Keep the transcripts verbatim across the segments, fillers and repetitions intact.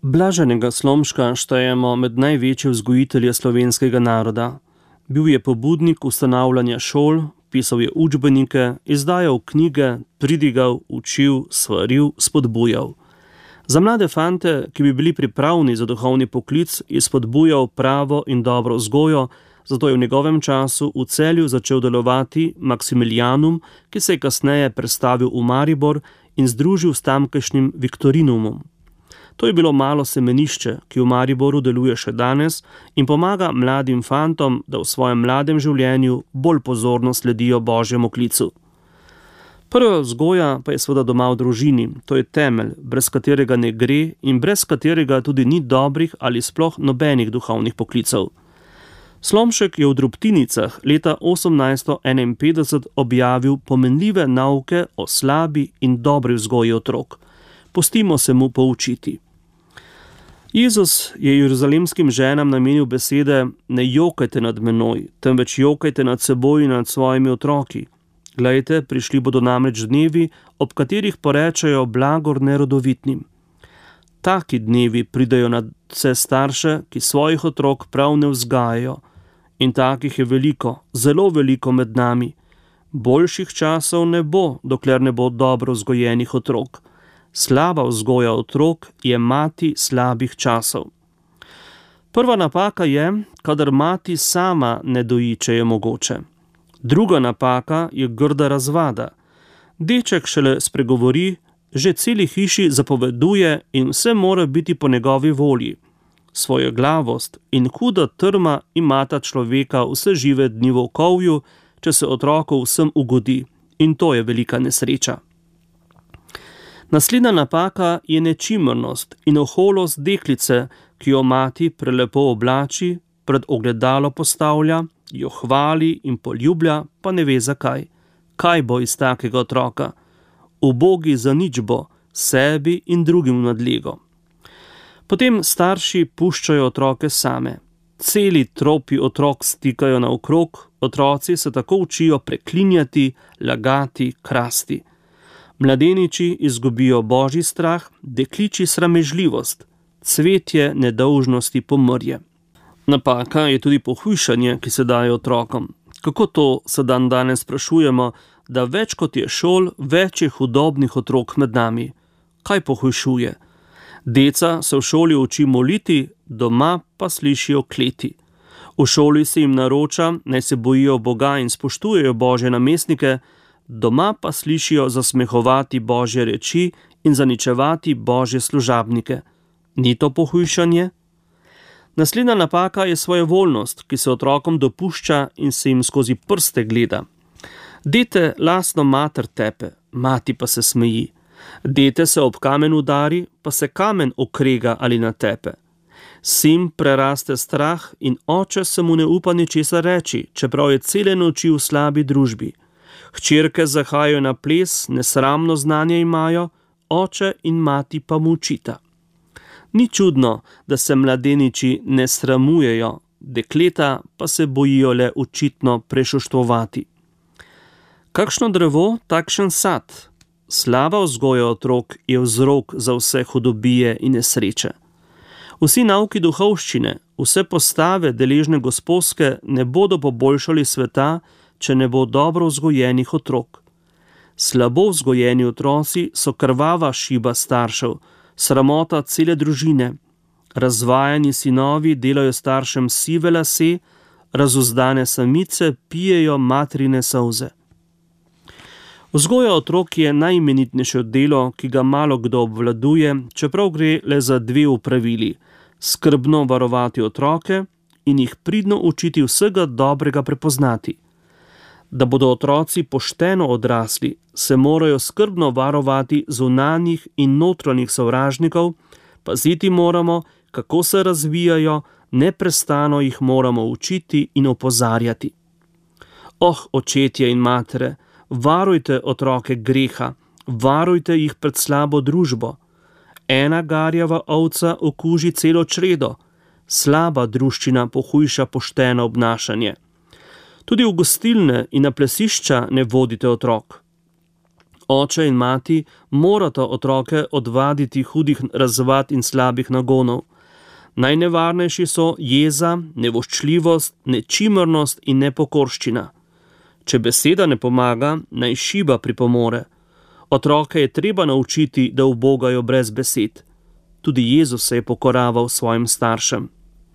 Blaženega Slomška štejemo med največje vzgojitelje slovenskega naroda. Bil je pobudnik ustanavljanja šol, pisal je učbenike, izdajal knjige, pridigal, učil, svaril, spodbujal. Za mlade fante, ki bi bili pripravni za duhovni poklic, je spodbujal pravo in dobro vzgojo, zato je v njegovem času v Celju začel delovati Maximilianum, ki se je kasneje prestavil v Maribor in združil s tamkajšnjim Viktorinumom. To je bilo malo semenišče, ki v Mariboru deluje še danes in pomaga mladim fantom, da v svojem mladem življenju bolj pozorno sledijo Božjemu klicu. Prva vzgoja pa je seveda doma v družini, to je temelj, brez katerega ne gre in brez katerega tudi ni dobrih ali sploh nobenih duhovnih poklicev. Slomšek je v Drobtinicah leta osemnajststo enainpetdeset objavil pomenljive nauke o slabi in dobri vzgoji otrok. Pustimo se mu poučiti. Jezus je jeruzalemskim ženam namenil besede: ne jokajte nad menoj, temveč jokajte nad seboj in nad svojimi otroki. Glejte, prišli bodo namreč dnevi, ob katerih porečejo blagor nerodovitnim. Taki dnevi pridejo na vse starše, ki svojih otrok prav ne vzgajajo. In takih je veliko, zelo veliko med nami. Boljših časov ne bo, dokler ne bo dobro vzgojenih otrok. Slaba vzgoja otrok je mati slabih časov. Prva napaka je, kadar mati sama ne doji, če je mogoče. Druga napaka je grda razvada. Deček šele spregovori, že celi hiši zapoveduje in vse mora biti po njegovi volji. Svojo glavost in huda trma imata človeka vse žive dni v okovju, če se otroku vsem ugodi, in to je velika nesreča. Naslednja napaka je nečimrnost in oholost deklice, ki jo mati prelepo oblači, pred ogledalo postavlja, jo hvali in poljublja, pa ne ve zakaj. Kaj bo iz takega otroka? Ubogi za nič bo, sebi in drugim nadlego. Potem starši puščajo otroke same. Celi tropi otrok stikajo naokrog, otroci se tako učijo preklinjati, lagati, krasti. Mladeniči izgubijo božji strah, dekliči sramežljivost, cvetje nedolžnosti pomrje. Napaka je tudi pohujšanje, ki se daje otrokom. Kako to se dan danes sprašujemo, da več kot je šol, več je hudobnih otrok med nami? Kaj pohujšuje? Deca se v šoli uči moliti, doma pa slišijo kleti. V šoli se jim naroča, naj se bojijo Boga in spoštujejo Božje namestnike, doma pa slišijo zasmehovati Božje reči in zaničevati Božje služabnike. Ni to pohujšanje? Naslednja napaka je svojevoljnost, ki se otrokom dopušča in se jim skozi prste gleda. Dete lastno mater tepe, mati pa se smeji. Dete se ob kamen udari, pa se kamen okrega ali natepe. Sin preraste strah in oče se mu ne upa ničesar reči, čeprav je cele noči v slabi družbi. Hčerke zahajajo na ples, nesramno znanje imajo, oče in mati pa mu učita. Ni čudno, da se mladeniči ne sramujejo, dekleta pa se bojijo le očitno prešuštvovati. Kakšno drevo, takšen sad. Slaba vzgoja otrok je vzrok za vse hudobije in nesreče. Vsi nauki duhovščine, vse postave deležne gosposke ne bodo poboljšali sveta, če ne bo dobro vzgojenih otrok. Slabo vzgojeni otroci so krvava šiba staršev, sramota cele družine. Razvajani sinovi delajo staršem sive lase, razuzdane samice pijejo materine solze. Vzgoja otrok je najimenitnejše delo, ki ga malo kdo obvladuje, čeprav gre le za dve opravili: skrbno varovati otroke in jih pridno učiti vsega dobrega prepoznati. Da bodo otroci pošteno odrasli, se morajo skrbno varovati zunanjih in notranjih sovražnikov, paziti moramo, kako se razvijajo, neprestano jih moramo učiti in opozarjati. Oh, očetje in matere, varujte otroke greha, varujte jih pred slabo družbo. Ena garjava ovca okuži celo čredo, slaba druščina pohujša pošteno obnašanje. Tudi v gostilne in na plesišča ne vodite otrok. Oče in mati morata otroke odvaditi hudih razvad in slabih nagonov. Najnevarnejši so jeza, nevoščljivost, nečimrnost in nepokorščina. Če beseda ne pomaga, naj šiba pripomore. Otroke je treba naučiti, da ubogajo brez besed. Tudi Jezus se je pokoraval svojim staršem.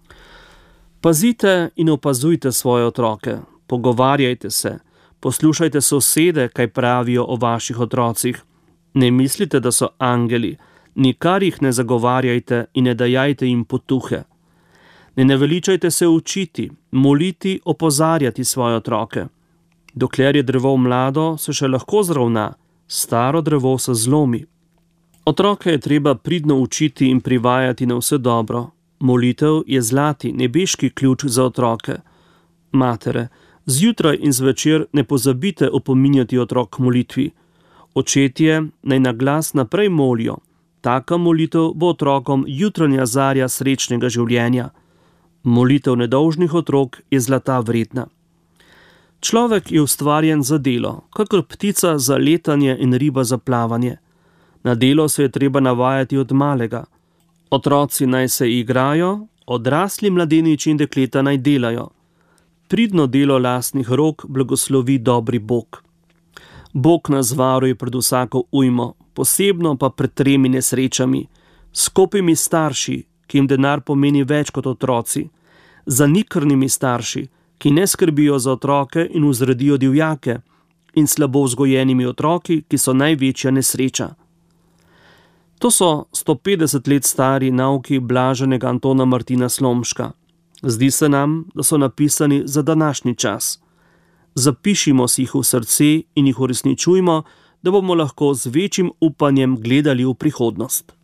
Pazite in opazujte svoje otroke, pogovarjajte se, poslušajte sosede, kaj pravijo o vaših otrocih. Ne mislite, da so angeli, nikar jih ne zagovarjajte in ne dajajte jim potuhe. Ne naveličajte se učiti, moliti, opozarjati svoje otroke. Dokler je drevo mlado, se še lahko zravna, staro drevo se zlomi. Otroke je treba pridno učiti in privajati na vse dobro. Molitev je zlati, nebeški ključ za otroke. Matere, zjutraj in zvečer ne pozabite opominjati otrok k molitvi. Očetje naj na glas naprej molijo. Taka molitev bo otrokom jutranja zarja srečnega življenja. Molitev nedolžnih otrok je zlata vredna. Človek je ustvarjen za delo, kakor ptica za letanje in riba za plavanje. Na delo se je treba navajati od malega. Otroci naj se igrajo, odrasli mladeniči in dekleta naj delajo. Pridno delo lastnih rok blagoslovi dobri Bog. Bog nas varuje pred vsako ujmo, posebno pa pred tremi nesrečami, skopimi starši, ki jim denar pomeni več kot otroci, zanikrnimi starši, ki ne skrbijo za otroke in vzredijo divjake, in slabo vzgojenimi otroki, ki so največja nesreča. To so sto petdeset let stari nauki blaženega Antona Martina Slomška. Zdi se nam, da so napisani za današnji čas. Zapišimo si jih v srce in jih uresničujmo, da bomo lahko z večjim upanjem gledali v prihodnost.